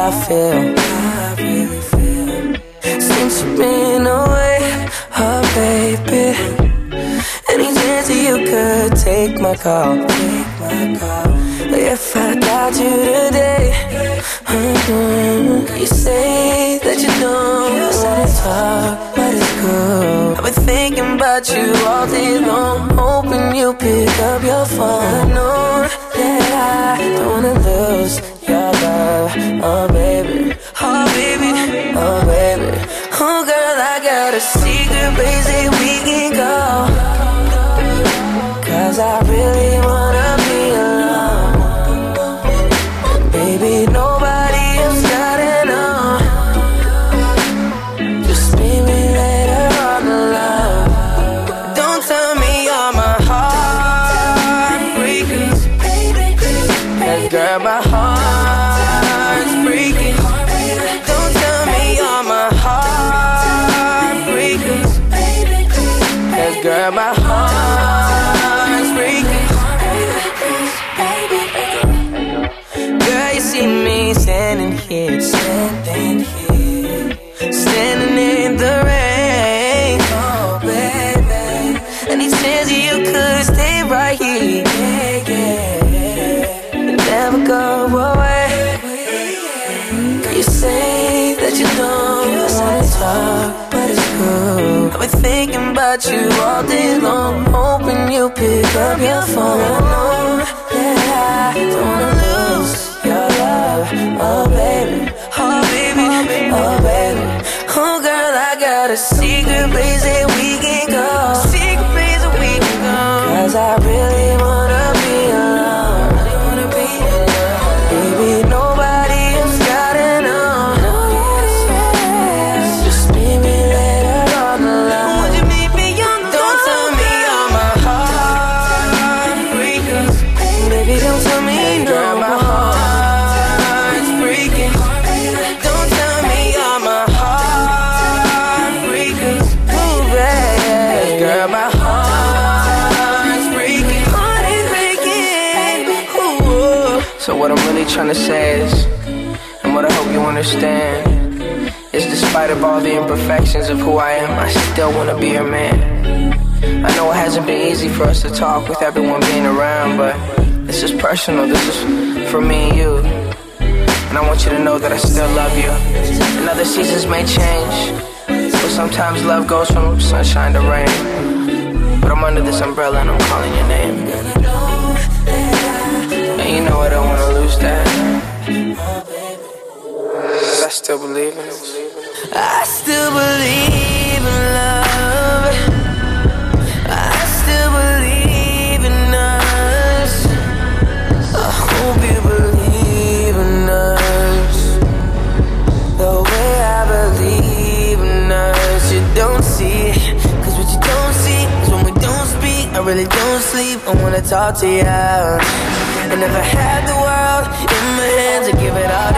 I really feel since you've been away, oh baby. Any chance that you could take my call, if I got you today. You say that you don't wanna talk, but it's cool. I've been thinking about you all day long, hoping you pick up your phone. I know that I don't wanna lose your love, oh baby, oh baby, oh baby. Oh girl, I got a secret place that we can go, 'cause I really wanna be alone. Baby, nobody else gotta know. Just meet me later on the love. Don't tell me you're my heartbreaker, 'cause girl, my heart's breaking. Don't tell me you're my heartbreaker, 'cause girl, my heart's breaking. Girl, you see me standing here, standing in the rain, oh baby. Any chance you could stay right here, and never go away. You say that you don't wanna talk, but it's cool. I've been thinking about you all day long, hoping you pick up your phone. I know that I don't wanna lose your love, oh baby, oh baby, oh baby. Oh girl, I got a secret place that we can go, 'cause I really wanna be alone. Baby, nobody else gotta know. Just meet me later on the line. Would you meet me on the Don't tell me you're my heartbreaker, baby, don't tell me no. My heart's breaking. Don't tell me you're my heartbreaker, ooh baby. Girl, my heart's breaking, ooh. So what I'm really trying to say is, and what I hope you understand, is despite of all the imperfections of who I am, I still wanna be your man. I know it hasn't been easy for us to talk with everyone being around, but this is personal, this is for me and you. And I want you to know that I still love you. And other seasons may change, but sometimes love goes from sunshine to rain. But I'm under this umbrella and I'm calling your name. And you know I don't wanna lose that. I still believe in it. I still believe in love. I still believe in us. I hope you believe in us the way I believe in us. You don't see, 'cause what you don't see is when we don't speak. I really don't sleep, I wanna talk to you. And if I had the world in my hands, I'd give it all to